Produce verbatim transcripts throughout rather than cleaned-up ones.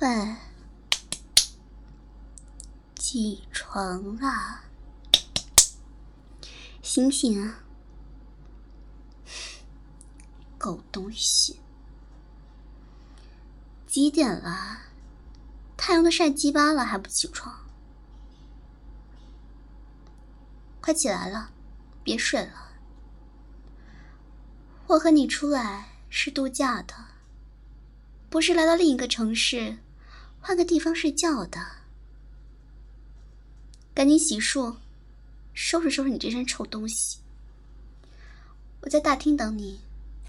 喂，起床啦，醒醒啊，狗东西，几点了？太阳都晒鸡巴了还不起床？快起来了，别睡了。我和你出来是度假的，不是来到另一个城市换个地方睡觉的。赶紧洗漱，收拾收拾你这身臭东西。我在大厅等你。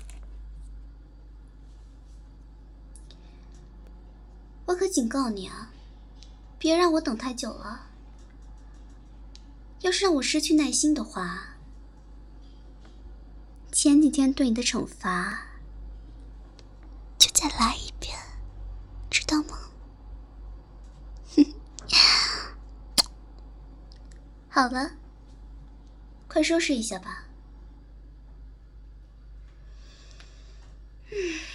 我可警告你啊，别让我等太久了。要是让我失去耐心的话，前几天对你的惩罚就再来一遍，知道吗？好了，快收拾一下吧。嗯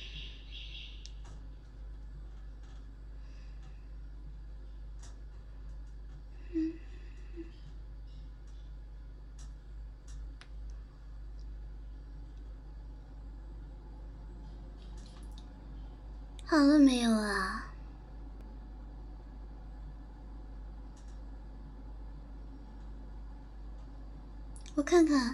嗯好了没有啊？我看看。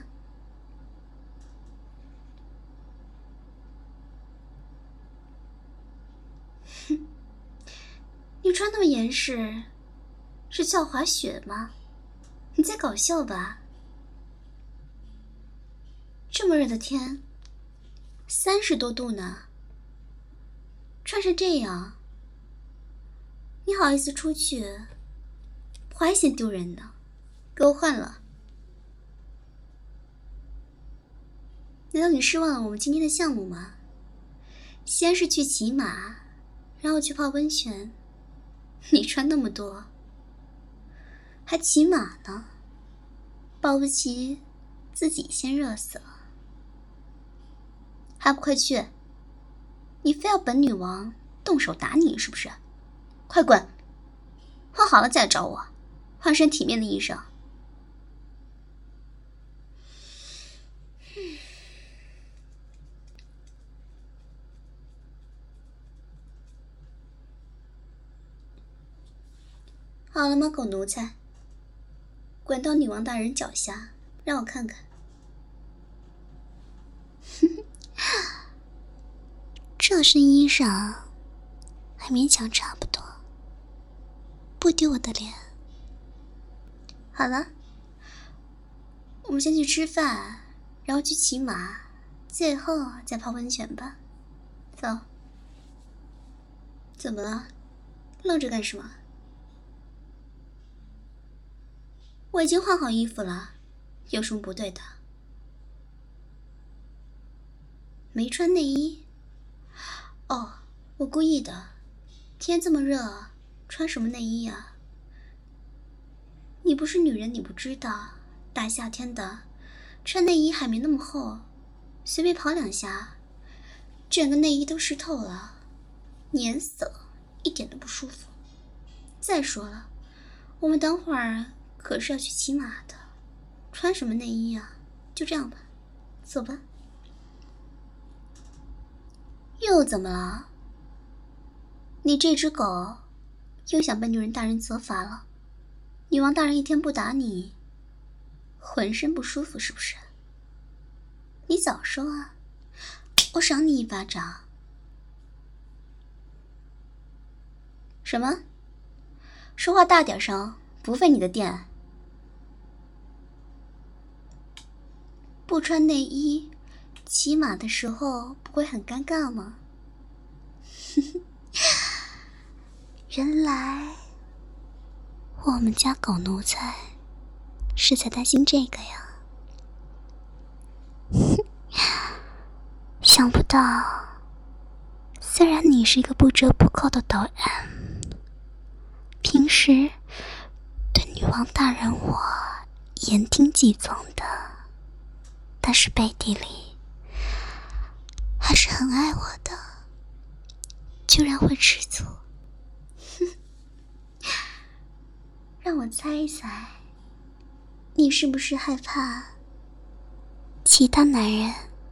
哼，你穿那么严实，是去滑雪吗？你在搞笑吧？这么热的天，三十多度呢，穿成这样，你好意思出去？我还嫌丢人呢，给我换了。难道你失望了我们今天的项目吗？先是去骑马，然后去泡温泉。你穿那么多，还骑马呢，保不齐自己先热死了。还不快去！你非要本女王动手打你是不是？快滚！换好了再来找我，换身体面的衣裳。好了吗，狗奴才？滚到女王大人脚下，让我看看。这身衣裳还勉强差不多，不丢我的脸。好了，我们先去吃饭，然后去骑马，最后再泡温泉吧。走。怎么了？愣着干什么？我已经换好衣服了，有什么不对的？没穿内衣？哦，我故意的。天这么热，穿什么内衣啊？你不是女人，你不知道，大夏天的，穿内衣还没那么厚，随便跑两下，整个内衣都湿透了，黏死了，一点都不舒服。再说了，我们等会儿可是要去骑马的，穿什么内衣啊？就这样吧，走吧。又怎么了？你这只狗又想被女人大人责罚了？女王大人一天不打你，浑身不舒服是不是？你早说啊，我赏你一巴掌。什么？说话大点声，不费你的电。不穿内衣骑马的时候不会很尴尬吗？原来我们家狗奴才是在担心这个呀。想不到，虽然你是一个不折不扣的导演，平时对女王大人我言听计从的，但是背地里还是很爱我的，居然会吃醋， 让我猜一猜，你是不是害怕其他男人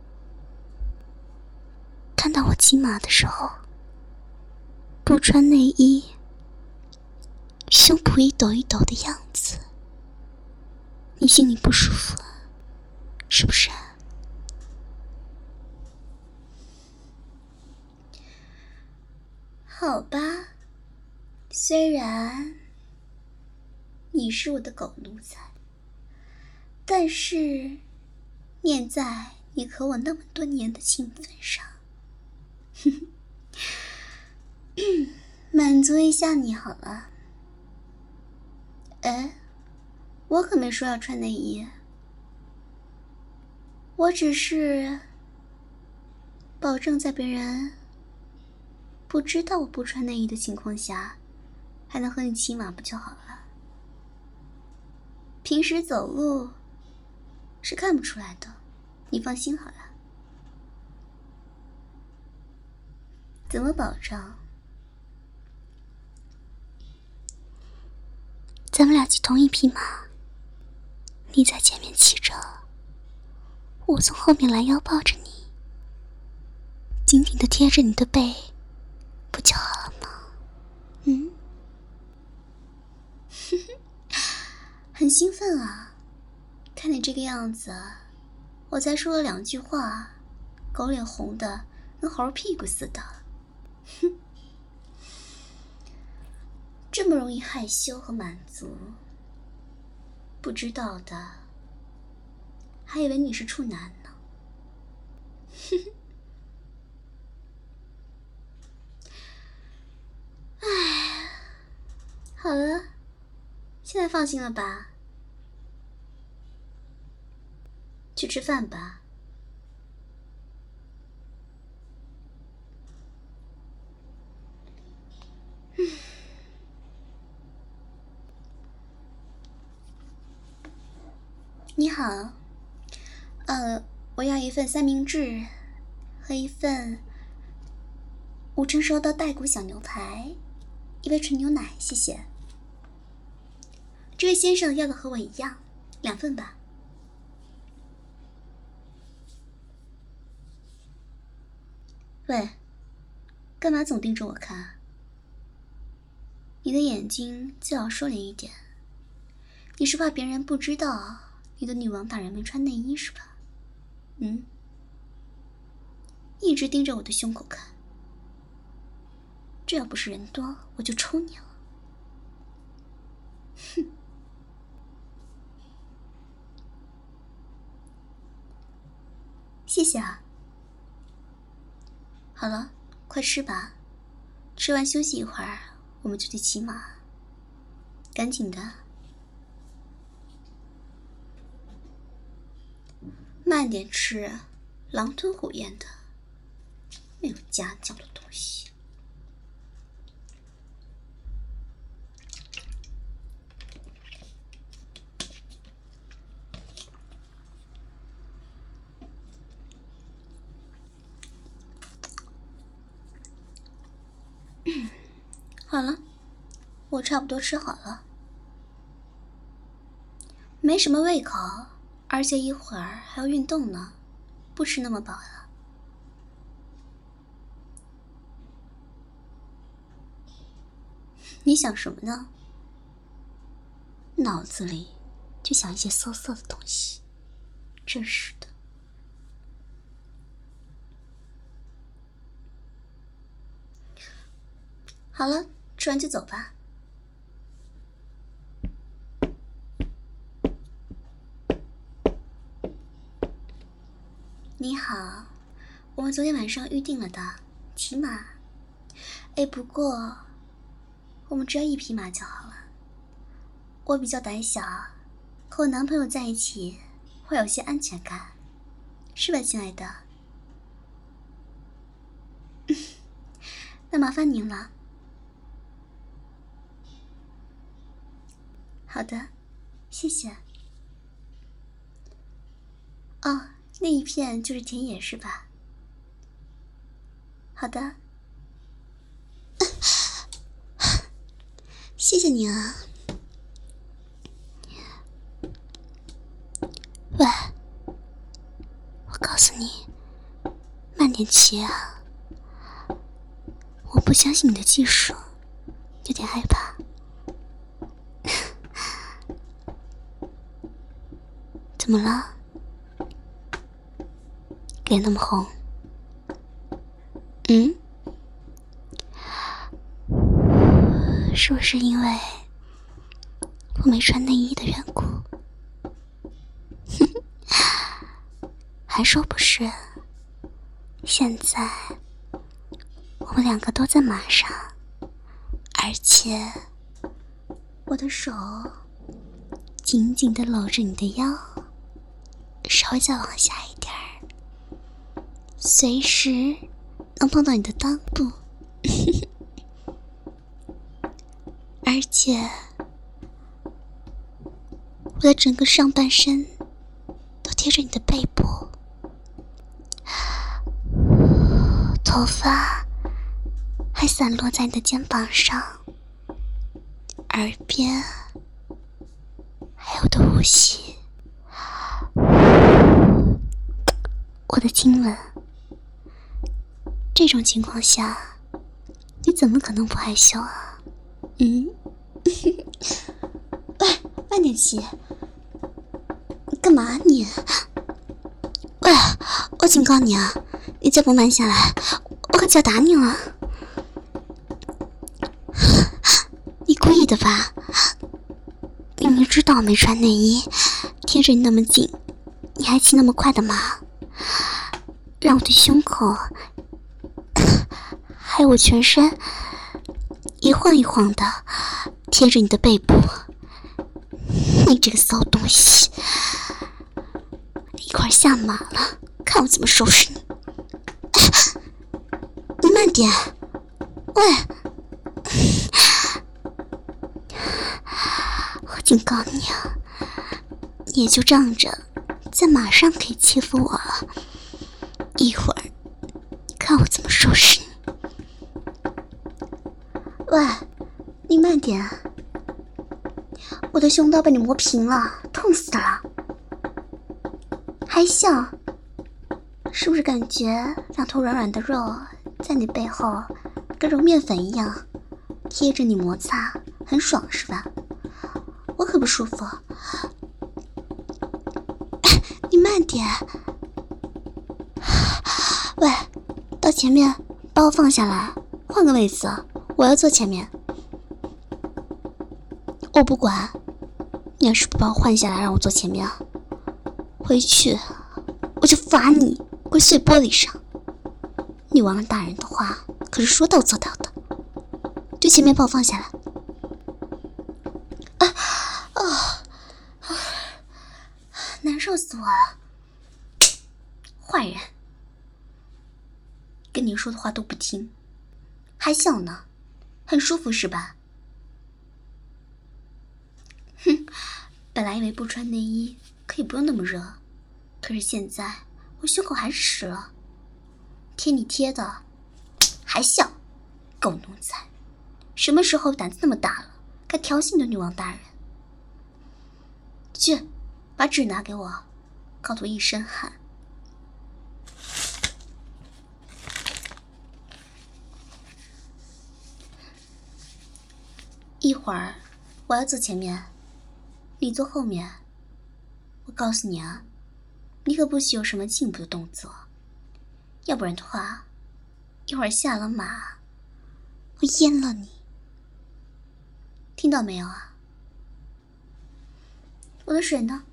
看到我骑马的时候不穿内衣，胸脯一抖一抖的样子，你心里不舒服是不是？好吧，虽然你是我的狗奴才，但是念在你和我那么多年的情分上，满足一下你好了。哎，我可没说要穿内衣，我只是保证在别人不知道我不穿内衣的情况下，还能和你骑马不就好了？平时走路是看不出来的，你放心好了。怎么保障？咱们俩骑同一匹马，你在前面骑着，我从后面拦腰抱着你，紧紧地贴着你的背，不就好了吗？嗯，很兴奋啊！看你这个样子，我才说了两句话，狗脸红的跟猴屁股似的。哼，这么容易害羞和满足，不知道的还以为你是处男呢。哼哼。唉，好了，现在放心了吧？去吃饭吧。嗯。你好，呃，我要一份三明治和一份五成熟的带骨小牛排，一杯纯牛奶，谢谢。这位先生要的和我一样，两份吧。喂，干嘛总盯着我看？你的眼睛最好收敛一点，你是怕别人不知道你的女王大人没穿内衣是吧？嗯，一直盯着我的胸口看，这要不是人多，我就抽你了。哼。谢谢啊。好了，快吃吧，吃完休息一会儿，我们就去骑马，赶紧的。慢点吃，狼吞虎咽的，没有家教的东西。嗯，好了，我差不多吃好了，没什么胃口，而且一会儿还要运动呢，不吃那么饱了。你想什么呢？脑子里就想一些色色的东西，真是的。好了，吃完就走吧。你好，我们昨天晚上预定了的，骑马。哎，不过我们只要一匹马就好了。我比较胆小，和我男朋友在一起会有些安全感，是吧，亲爱的？那麻烦您了。好的，谢谢。哦，那一片就是田野是吧？好的。谢谢你啊。 告诉你，慢点骑啊！我不相信你的技术，有点害怕。怎么了？脸那么红？嗯？是不是因为我没穿内衣的缘故？还说不是。现在我们两个都在马上，而且我的手紧紧地搂着你的腰，稍微再往下一点儿，随时能碰到你的裆部。而且我的整个上半身都贴着你的背部，头发还散落在你的肩膀上，耳边还有我的呼吸，我的亲吻。这种情况下，你怎么可能不害羞啊？嗯？喂，慢点骑！你干嘛你？喂，我警告你啊，你再不慢下来，我可就要打你了。你故意的吧？明明知道我没穿内衣，贴着你那么紧，你还骑那么快的马，让我的胸口还有我全身一晃一晃的贴着你的背部。你这个骚东西，一会儿下马了，看我怎么收拾你。你慢点，喂，我警告你啊，你也就仗着在马上可以欺负我了，一会儿看我怎么收拾你。喂，你慢点，我的胸刀被你磨平了，痛死了。还笑？是不是感觉两头软软的肉在你背后跟揉面粉一样贴着你摩擦，很爽是吧？我可不舒服。你慢点。喂，到前面把我放下来，换个位子，我要坐前面。我不管，你要是不把我换下来让我坐前面，回去我就罚你跪碎玻璃上。女王大人的话可是说到做到的，就前面把我放下来。啊啊啊！难受死我了！坏人，跟你说的话都不听，还笑呢，很舒服是吧？哼，本来以为不穿内衣可以不用那么热，可是现在我胸口还是湿了，贴你贴的，还笑，狗奴才！什么时候胆子那么大了，敢调戏你的女王大人？去，把纸拿给我，搞得我一身汗。一会儿我要坐前面，你坐后面。我告诉你啊，你可不许有什么进一步的动作，要不然的话，一会儿下了马，我阉了你。听到没有啊？我的水呢？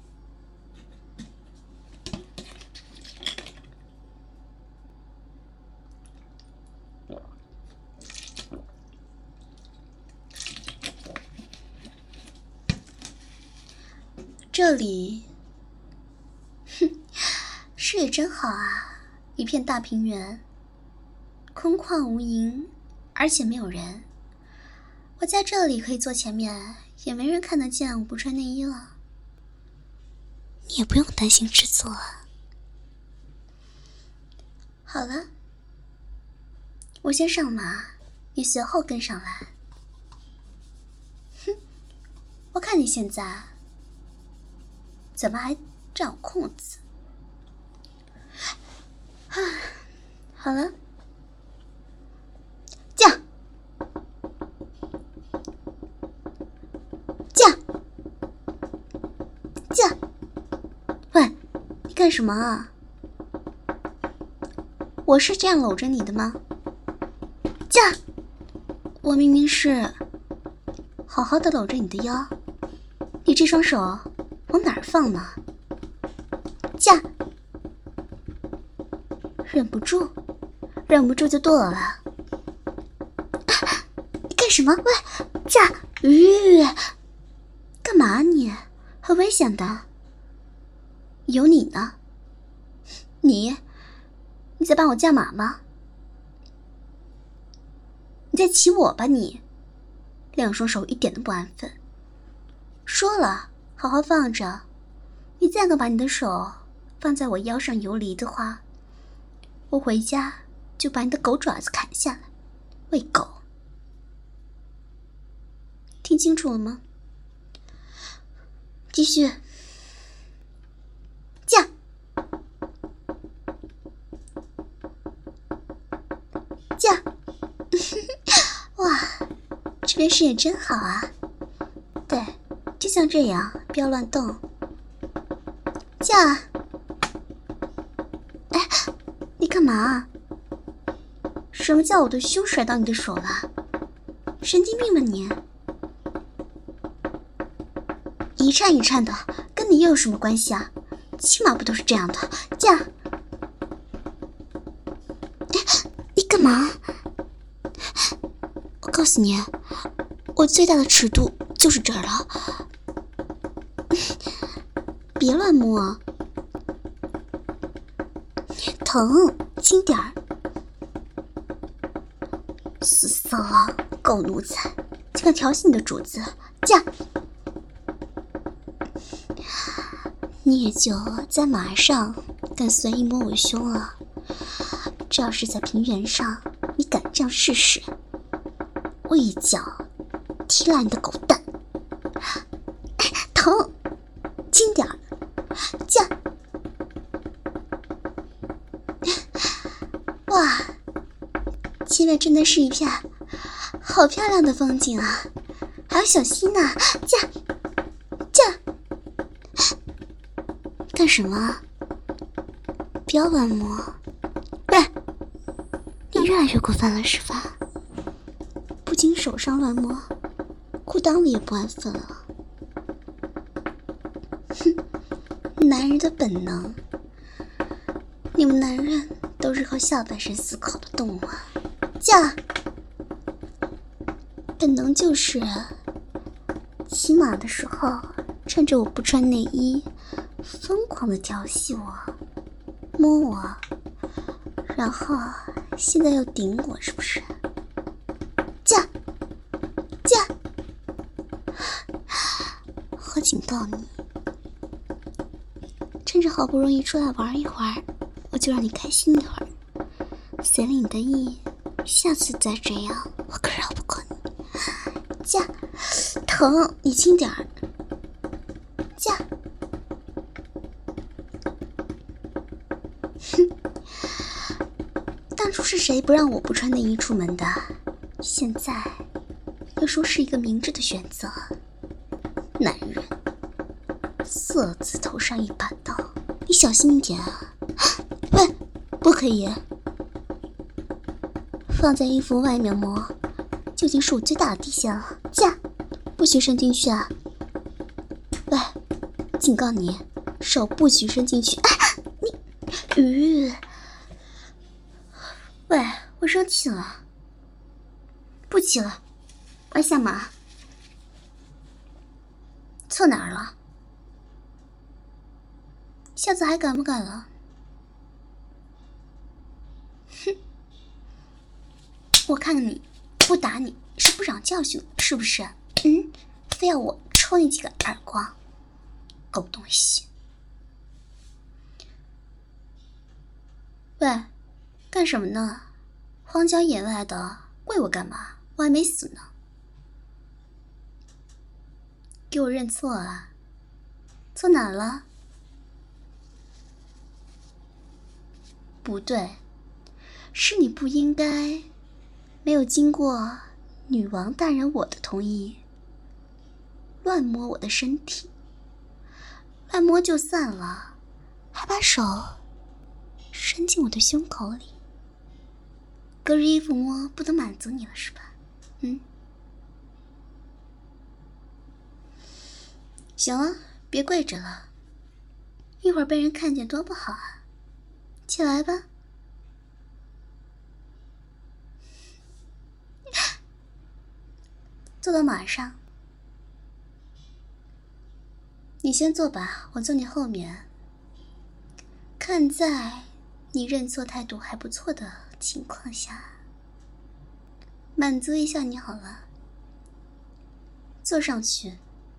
这里，哼，视野真好啊，一片大平原，空旷无垠，而且没有人。我在这里可以坐前面，也没人看得见我不穿内衣了。你也不用担心制作啊。好了，我先上马，你随后跟上来。哼，我看你现在怎么还占有空子？ 好了，驾，驾，驾！喂，你干什么啊？我是这样搂着你的吗？驾！我明明是好好的搂着你的腰，你这双手往哪儿放呢？驾！忍不住，忍不住就剁了。啊、你干什么？喂，驾！吁、呃，干嘛你？很危险的。有你呢？你，你在帮我驾马吗？你在骑我吧你？两双手一点都不安分。说了，好好放着。你再敢把你的手放在我腰上游离的话，我回家就把你的狗爪子砍下来喂狗。听清楚了吗？继续。驾！驾！哇，这边视野真好啊。对，就像这样，不要乱动。驾！哎，你干嘛？什么叫我的胸甩到你的手了？神经病吧你！一颤一颤的，跟你又有什么关系啊？骑马不都是这样的？驾！你干嘛？我告诉你，我最大的尺度就是这儿了，别乱摸，疼，轻点儿。死骚了，狗奴才，竟敢调戏你的主子！驾！你也就在马上敢随意摸我胸了。这要是在平原上，你敢这样试试，我一脚踢烂你的狗蛋！疼，轻点儿，驾！哇，前面真的是一片好漂亮的风景啊，还有小溪呢！驾，驾！干什么？不要乱摸！喂，你越来越过分了是吧？不仅手上乱摸，裤裆里也不安分了。哼，男人的本能，你们男人都是靠下半身思考的动物啊！驾！本能就是骑马的时候，趁着我不穿内衣，疯狂的调戏我，摸我，然后现在又顶我，是不是？驾！驾！我警告你，趁着好不容易出来玩一会儿，我就让你开心一会儿，随了你的意，下次再这样，我可饶不过你。驾！疼，你轻点儿。驾！哼，当初是谁不让我不穿内衣出门的？现在要说是一个明智的选择。男人，色字头上一把刀，你小心一点啊！喂，不可以，放在衣服外面摸，就已经是我最大的底线了。驾！不许伸进去啊！喂，警告你，手不许伸进去！啊、你，鱼，喂，我生气了，不骑了，我要下马。错哪儿了？下次还敢不敢了？哼，我看看你，不打你是不长教训，是不是？嗯，非要我抽你几个耳光，狗东西！喂，干什么呢？荒郊野外的，喂我干嘛？我还没死呢！给我认错啊！错哪了？ 不对，是你不应该没有经过女王大人我的同意乱摸我的身体。乱摸就算了，还把手伸进我的胸口里。隔着衣服摸不能满足你了是吧？嗯，行了，别跪着了，一会儿被人看见多不好啊。起来吧。坐到马上。你先坐吧，我坐你后面。看在你认错态度还不错的情况下，满足一下你好了。坐上去。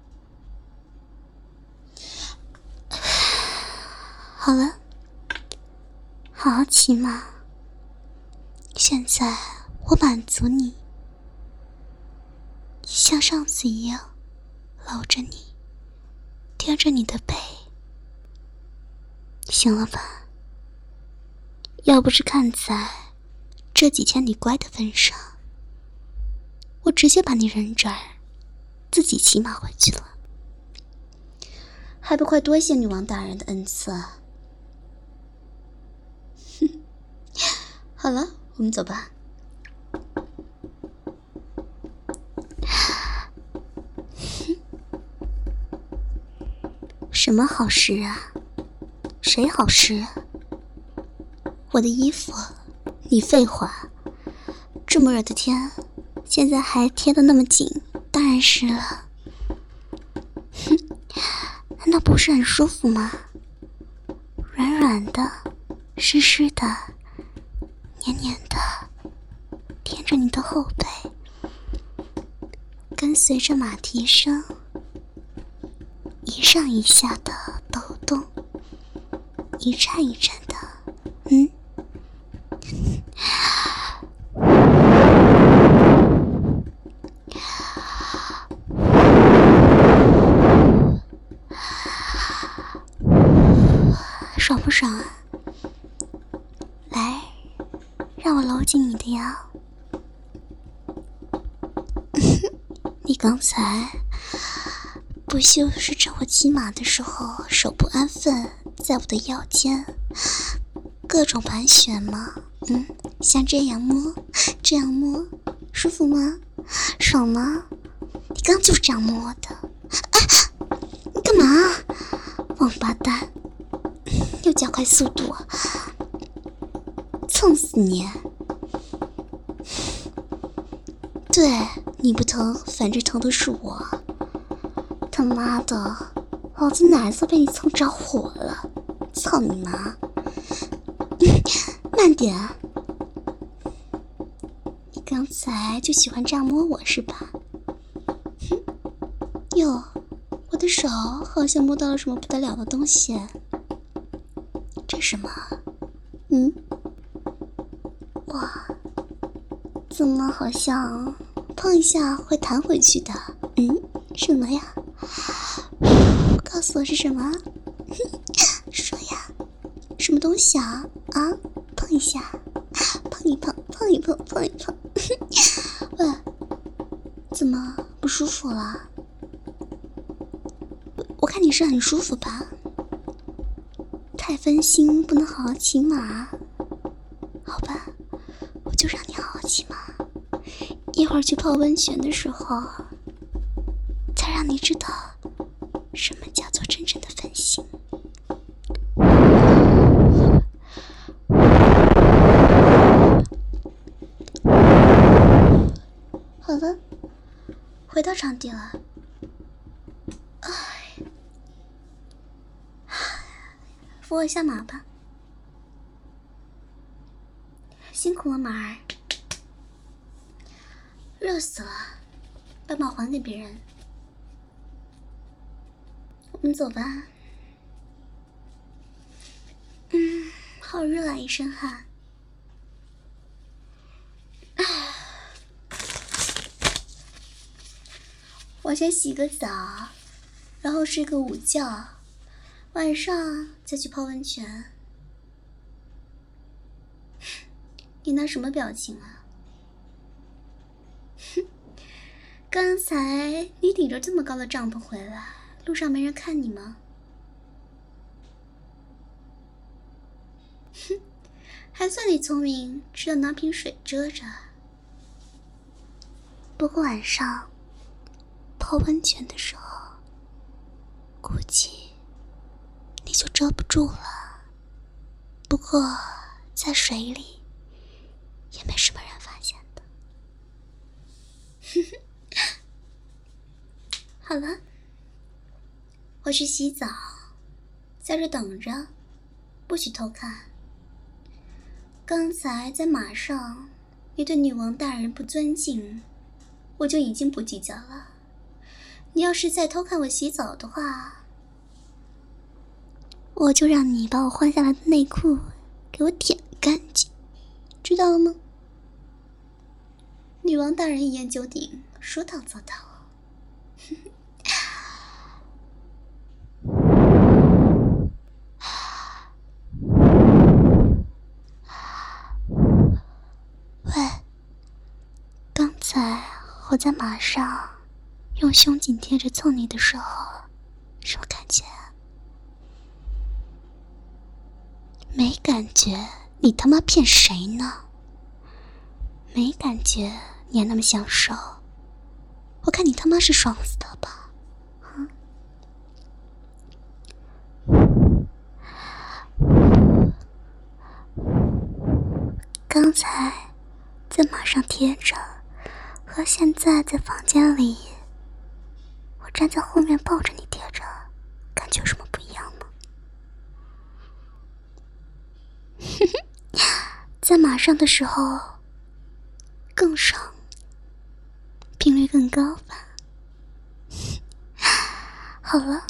好了，好好骑马。现在我满足你，像上次一样搂着你，贴着你的背，行了吧？要不是看在这几天你乖的份上，我直接把你扔这儿，自己骑马回去了。还不快多谢女王大人的恩赐啊！哼，好了，我们走吧。什么好事啊？谁好事啊？我的衣服，你废话。这么热的天，现在还贴得那么紧，当然是了。哼，难道不是很舒服吗？软软的，湿湿的，黏黏的，贴着你的后背，跟随着马蹄声一上一下的抖动，一颤一颤的，嗯。爽不爽啊？来，让我搂紧你的腰。你刚才不就是趁我骑马的时候手不安分，在我的腰间各种盘旋吗？嗯，像这样摸，这样摸，舒服吗？爽吗？你刚就是这样摸的。哎，你干嘛？王八蛋！又加快速度啊！蹭死你！对，你不疼，反正疼的是我。他妈的，老子奶子被你蹭着火了！操你妈！慢点！你刚才就喜欢这样摸我是吧？哼！哟，我的手好像摸到了什么不得了的东西。这什么？嗯？哇，怎么好像碰一下会弹回去的？嗯？什么呀？告诉我是什么？说呀，什么东西啊？啊？碰一下，碰一碰，碰一碰，碰一碰。喂，怎么不舒服了？我看你是很舒服吧？太分心，不能好好骑马。好吧，我就让你好好骑马。一会儿去泡温泉的时候，才让你知道什么叫做真正的分心。好了，回到场地了。哎，扶我下马吧。辛苦了，马儿。热死了，把马还给别人。我们走吧。嗯，好热啊，一身汗。我先洗个澡，然后睡个午觉，晚上再去泡温泉。 你那什么表情啊？哼，刚才你顶着这么高的帐篷回来，路上没人看你吗？哼，还算你聪明，知道拿瓶水遮着。不过晚上泡温泉的时候，估计你就遮不住了。不过在水里也没什么人发现的。好了，我去洗澡，在这等着，不许偷看。刚才在马上你对女王大人不尊敬，我就已经不计较了。你要是再偷看我洗澡的话，我就让你把我换下来的内裤给我舔干净，知道了吗？女王大人一言九鼎，说到做到。喂，刚才我在马上用胸紧贴着蹭你的时候，什么感觉啊？没感觉？你他妈骗谁呢？没感觉你还那么享受？我看你他妈是爽死的吧？嗯。刚才在马上贴着，和现在在房间里，我站在后面抱着你贴着，感觉有什么不一样吗？在马上的时候更爽，频率更高吧。好了，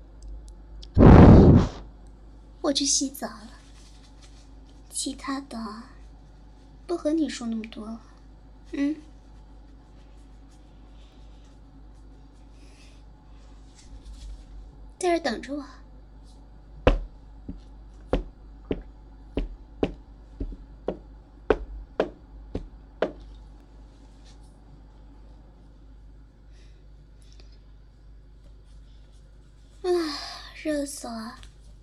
我去洗澡了，其他的不和你说那么多了。嗯，在这等着我。唉，热死了。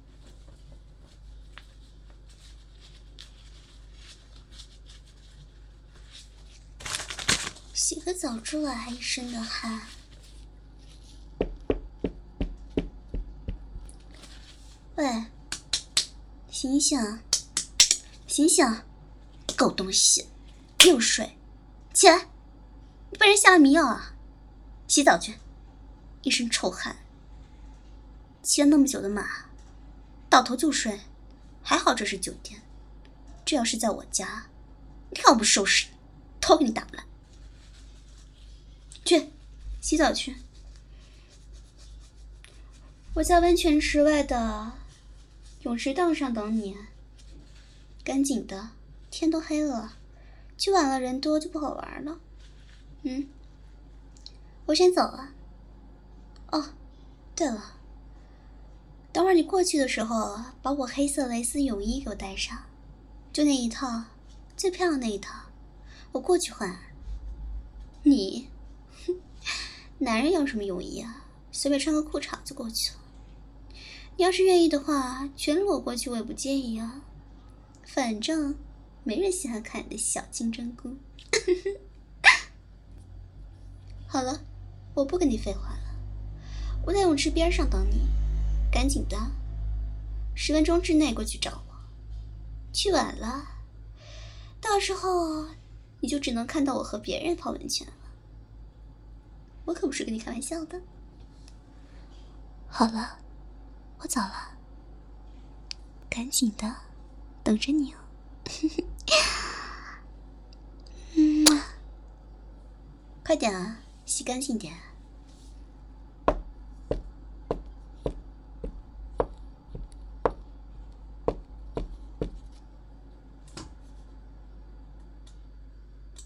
洗个澡出来还一身的汗。喂，醒醒，醒醒，狗东西，又睡，起来！你被人下了迷药啊！洗澡去，一身臭汗。骑了那么久的马，倒头就睡，还好这是酒店，这要是在我家，要不收拾头给你打烂。去洗澡去，我在温泉池外的泳池凳上等你，赶紧的，天都黑了，去晚了人多就不好玩了。嗯，我先走了。哦，对了，等会儿你过去的时候，把我黑色蕾丝泳衣给我带上，就那一套，最漂亮那一套，我过去换。你，哼，男人要什么泳衣啊？随便穿个裤衩就过去了。你要是愿意的话，全裸过去我也不介意啊。反正没人喜欢看你的小金针菇。好了，我不跟你废话了，我在泳池边上等你，赶紧的，十分钟之内过去找我。去晚了，到时候你就只能看到我和别人泡温泉了。我可不是跟你开玩笑的。好了，我走了，赶紧的，等着你哦。嗯，快点啊，洗干净点。